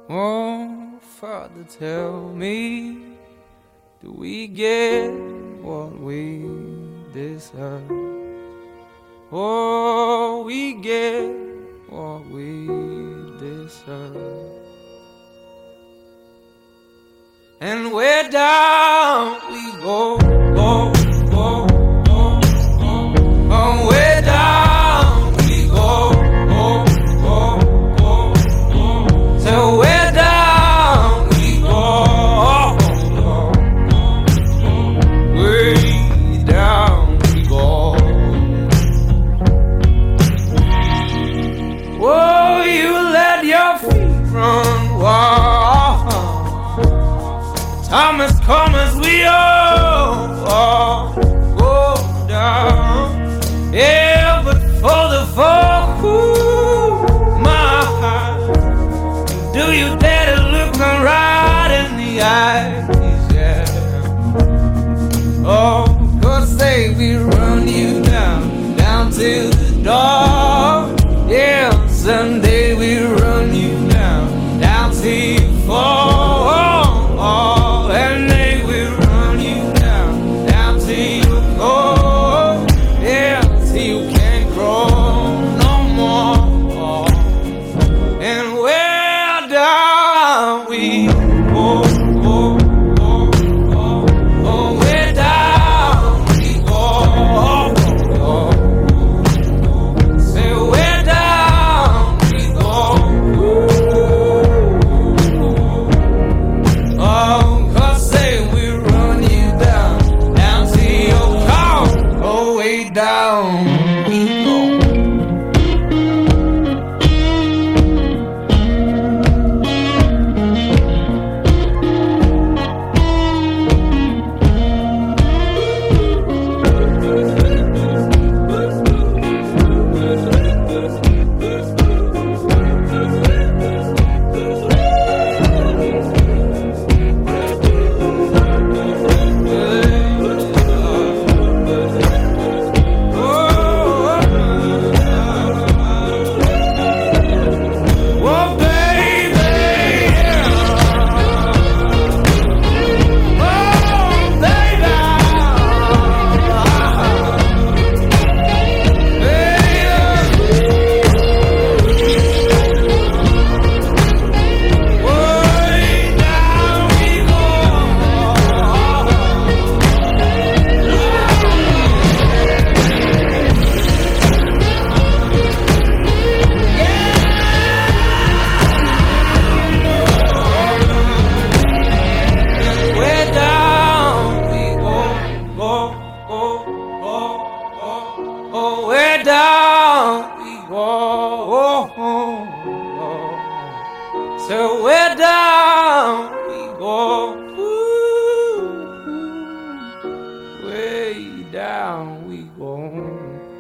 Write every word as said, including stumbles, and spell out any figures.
Oh, Father, tell me, do we get what we deserve? Oh, we get what we deserve. And where down we go, go, go, go, go. Oh, where down we go, go, go, go, go. So where down we go, go, go, way down we go. Oh, you let your feet run wild. Time has come as we all, all go down. Yeah, but for the fall, ooh, my heart, do you dare to look me right in the eyes? Yeah. Oh, 'cause they will run you down, down to the door. Yeah, someday we run you down, down till you fall. Oh, and they will run you down, down till you go. Yeah, till you can't grow no more. And where down we go, go, go, go. Oh, where down we go, go, go. Say where down we go. Oh, 'cause say we run you down, down to your car. Oh, way down we go. Oh, where down we go. Oh, oh, oh. So where down we go. Ooh, way down we go.